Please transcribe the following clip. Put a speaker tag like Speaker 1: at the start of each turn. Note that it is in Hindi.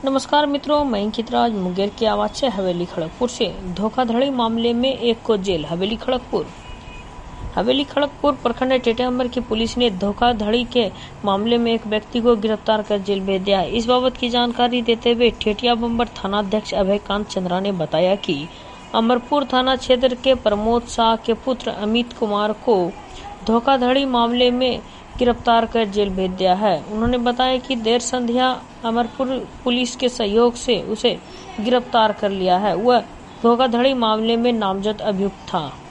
Speaker 1: नमस्कार मित्रों, मैं अंकितराज मुंगेर की आवाज से हवेली खड़गपुर से। धोखाधड़ी मामले में एक को जेल। हवेली खड़गपुर प्रखंड टेटाम्बर की पुलिस ने धोखाधड़ी के मामले में एक व्यक्ति को गिरफ्तार कर जेल भेज दिया है। इस बाबत की जानकारी देते हुए ठेठिया बम्बर थानाध्यक्ष अभयकांत चंद्रा ने बताया कि अमरपुर थाना क्षेत्र के प्रमोद शाह के पुत्र अमित कुमार को धोखाधड़ी मामले में गिरफ्तार कर जेल भेज दिया है। उन्होंने बताया कि देर संध्या अमरपुर पुलिस के सहयोग से उसे गिरफ्तार कर लिया है। वह धोखाधड़ी मामले में नामजद अभियुक्त था।